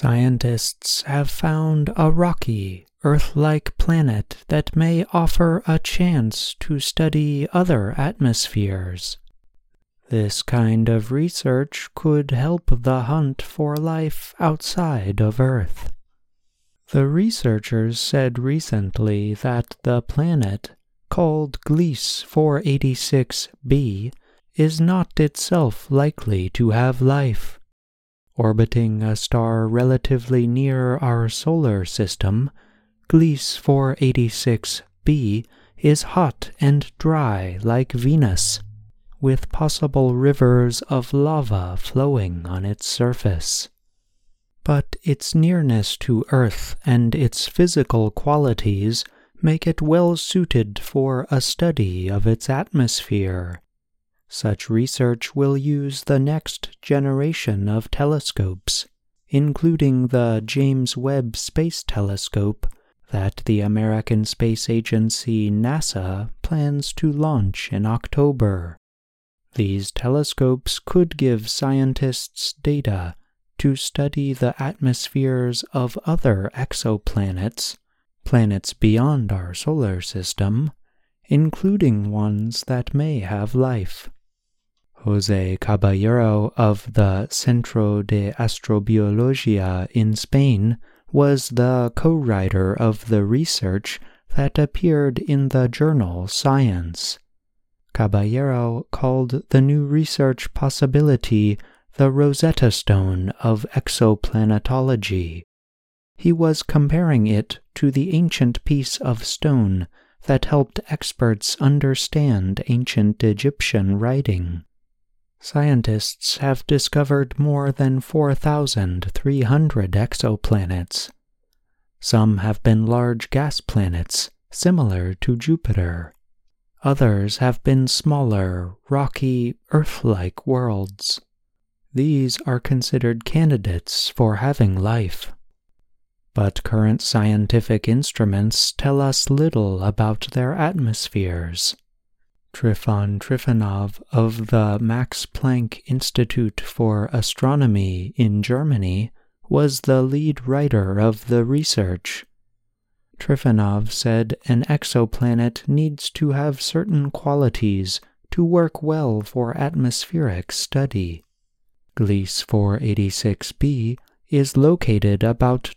Scientists have found a rocky, Earth-like planet that may offer a chance to study other atmospheres. This kind of research could help the hunt for life outside of Earth. The researchers said recently that the planet, called Gliese 486b, is not itself likely to have life. Orbiting a star relatively near our solar system, Gliese 486b is hot and dry like Venus, with possible rivers of lava flowing on its surface. But its nearness to Earth and its physical qualities make it well suited for a study of its atmosphere. Such research will use the next generation of telescopes, including the James Webb Space Telescope that the American Space Agency NASA plans to launch in October. These telescopes could give scientists data to study the atmospheres of other exoplanets, planets beyond our solar system, including ones that may have life. José Caballero of the Centro de Astrobiología in Spain was the co-writer of the research that appeared in the journal Science. Caballero called the new research possibility the Rosetta Stone of exoplanetology. He was comparing it to the ancient piece of stone that helped experts understand ancient Egyptian writing. Scientists have discovered more than 4,300 exoplanets. Some have been large gas planets, similar to Jupiter. Others have been smaller, rocky, Earth-like worlds. These are considered candidates for having life. But current scientific instruments tell us little about their atmospheres. Trifon Trifonov of the Max Planck Institute for Astronomy in Germany was the lead writer of the research. Trifonov said an exoplanet needs to have certain qualities to work well for atmospheric study. Gliese 486b is located about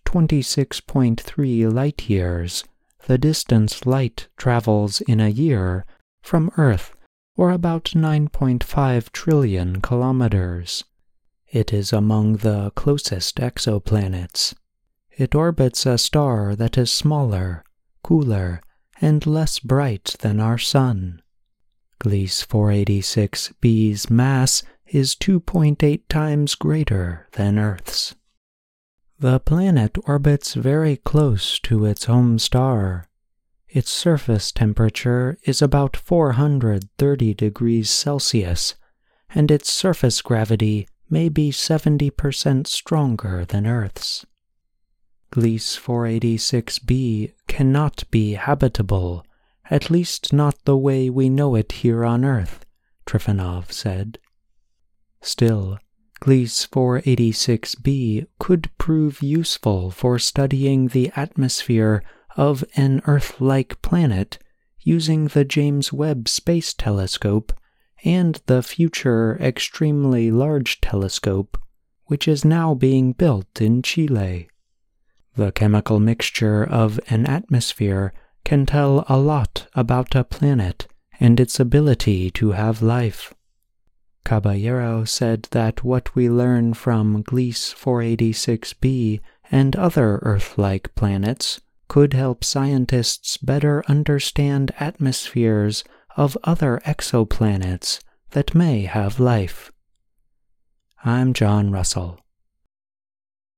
26.3 light-years, the distance light travels in a year, from Earth, or about 9.5 trillion kilometers. It is among the closest exoplanets. It orbits a star that is smaller, cooler, and less bright than our Sun. Gliese 486b's mass is 2.8 times greater than Earth's. The planet orbits very close to its home star. Its surface temperature is about 430 degrees Celsius, and its surface gravity may be 70% stronger than Earth's. Gliese 486b cannot be habitable, at least not the way we know it here on Earth, Trifonov said. Still, Gliese 486b could prove useful for studying the atmosphere of an Earth-like planet using the James Webb Space Telescope and the future Extremely Large Telescope, which is now being built in Chile. The chemical mixture of an atmosphere can tell a lot about a planet and its ability to have life. Caballero said that what we learn from Gliese 486b and other Earth-like planets could help scientists better understand atmospheres of other exoplanets that may have life. I'm John Russell.